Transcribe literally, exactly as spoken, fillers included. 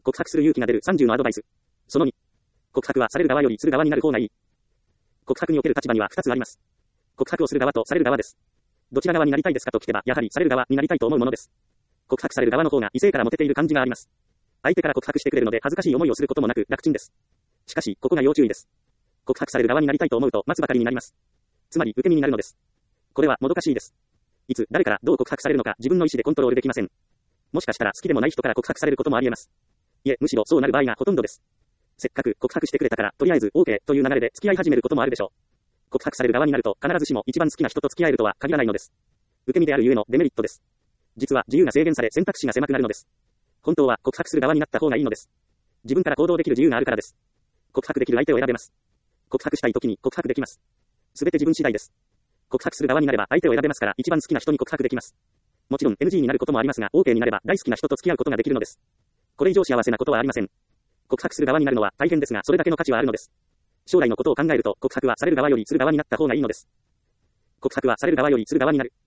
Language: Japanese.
告白する勇気が出るさんじゅうのアドバイス。そのに。告白はされる側よりする側になる方がいい。告白における立場にはふたつあります。告白をする側とされる側です。どちら側になりたいですかと聞けば、やはりされる側になりたいと思うものです。告白される側の方が異性からモテている感じがあります。相手から告白してくれるので恥ずかしい思いをすることもなく楽ちんです。しかし、ここが要注意です。告白される側になりたいと思うと待つばかりになります。つまり、受け身になるのです。これはもどかしいです。いつ、誰からどう告白されるのか自分の意思でコントロールできません。もしかしたら好きでもない人から告白されることもあり得ます。いえ、むしろそうなる場合がほとんどです。せっかく告白してくれたから、とりあえず OK という流れで付き合い始めることもあるでしょう。告白される側になると、必ずしも一番好きな人と付き合えるとは限らないのです。受け身であるゆえのデメリットです。実は自由が制限され選択肢が狭くなるのです。本当は告白する側になった方がいいのです。自分から行動できる自由があるからです。告白できる相手を選べます。告白したい時に告白できます。すべて自分次第です。告白する側になれば相手を選べますから一番好きな人に告白できます。もちろん エヌジー になることもありますが OK になれば大好きな人と付き合うことができるのです。これ以上幸せなことはありません。告白する側になるのは大変ですがそれだけの価値はあるのです。将来のことを考えると告白はされる側よりする側になった方がいいのです。告白はされる側よりする側になる。